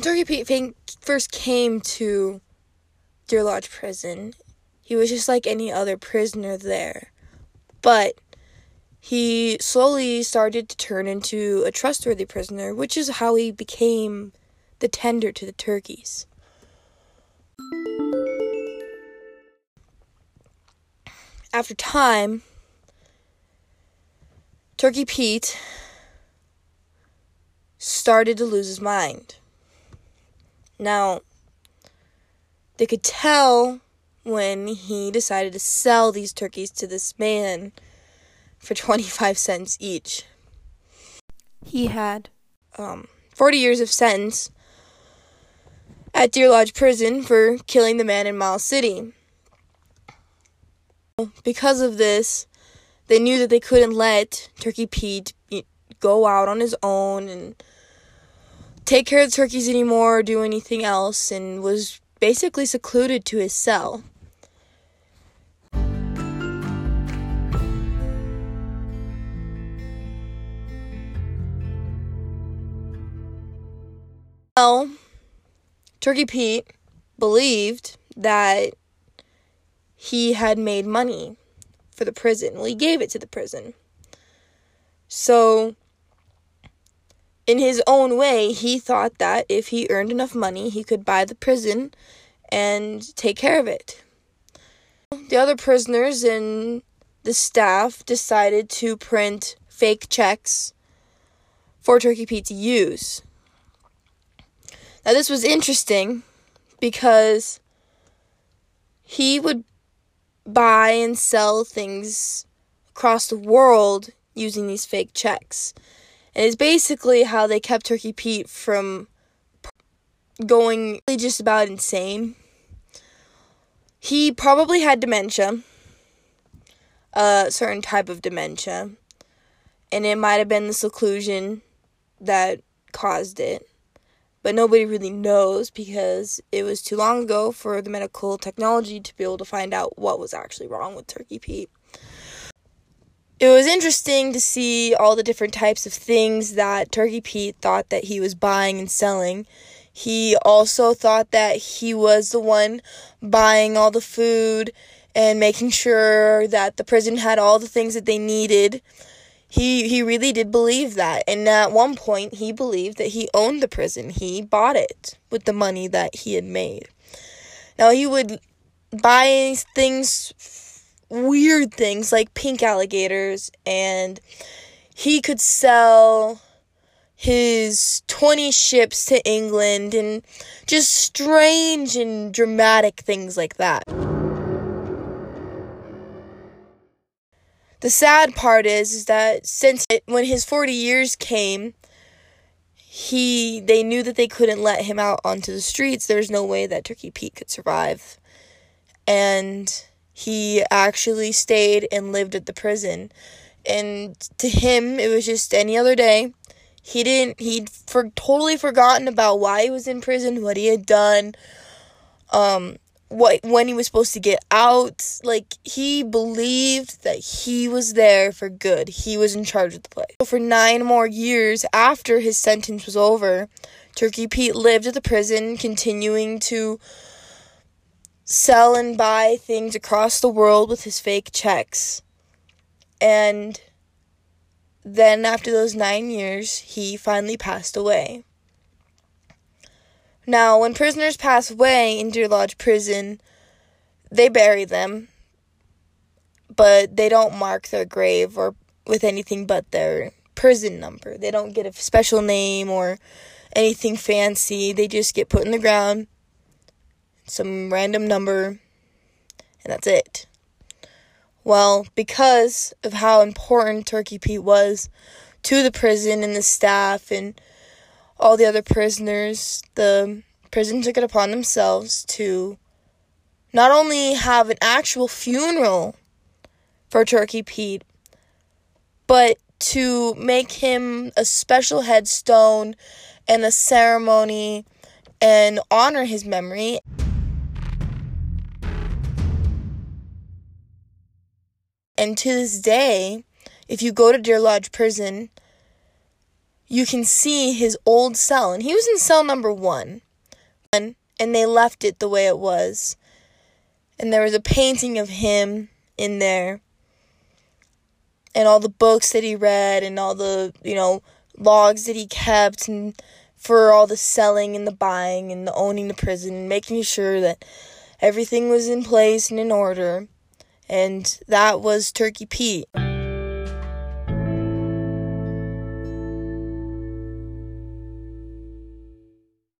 Turkey Pete first came to Deer Lodge Prison, he was just like any other prisoner there. But he slowly started to turn into a trustworthy prisoner, which is how he became the tender to the turkeys. After time, Turkey Pete started to lose his mind. Now, they could tell when he decided to sell these turkeys to this man for 25 cents each. He had 40 years of sentence at Deer Lodge Prison for killing the man in Miles City. Because of this, they knew that they couldn't let Turkey Pete go out on his own and take care of the turkeys anymore or do anything else, and was basically secluded to his cell. Well, Turkey Pete believed that he had made money for the prison. Well, he gave it to the prison. So, in his own way, he thought that if he earned enough money, he could buy the prison and take care of it. The other prisoners and the staff decided to print fake checks for Turkey Pete to use. Now, this was interesting because he would buy and sell things across the world using these fake checks. And it's basically how they kept Turkey Pete from going just about insane. He probably had dementia, a certain type of dementia, and it might have been the seclusion that caused it. But nobody really knows because it was too long ago for the medical technology to be able to find out what was actually wrong with Turkey Pete. It was interesting to see all the different types of things that Turkey Pete thought that he was buying and selling. He also thought that he was the one buying all the food and making sure that the prison had all the things that they needed. He really did believe that. And at one point, he believed that he owned the prison. He bought it with the money that he had made. Now, he would buy things, weird things, like pink alligators, and he could sell his 20 ships to England and just strange and dramatic things like that. The sad part is that when his 40 years came, they knew that they couldn't let him out onto the streets. There's no way that Turkey Pete could survive. And he actually stayed and lived at the prison. And to him, it was just any other day. He'd totally forgotten about why he was in prison, what he had done, when he was supposed to get out. Like, he believed that he was there for good. He was in charge of the place. So for 9 more years after his sentence was over, Turkey Pete lived at the prison, continuing to sell and buy things across the world with his fake checks. And then after those 9 years, he finally passed away. Now, when prisoners pass away in Deer Lodge Prison, they bury them, but they don't mark their grave or with anything but their prison number. They don't get a special name or anything fancy. They just get put in the ground, some random number, and that's it. Well, because of how important Turkey Pete was to the prison and the staff and all the other prisoners, the prison took it upon themselves to not only have an actual funeral for Turkey Pete, but to make him a special headstone and a ceremony and honor his memory. And to this day, if you go to Deer Lodge Prison, you can see his old cell, and he was in cell number 1, and they left it the way it was, and there was a painting of him in there, and all the books that he read, and all the, logs that he kept, and for all the selling and the buying and the owning the prison, making sure that everything was in place and in order. And that was Turkey Pete.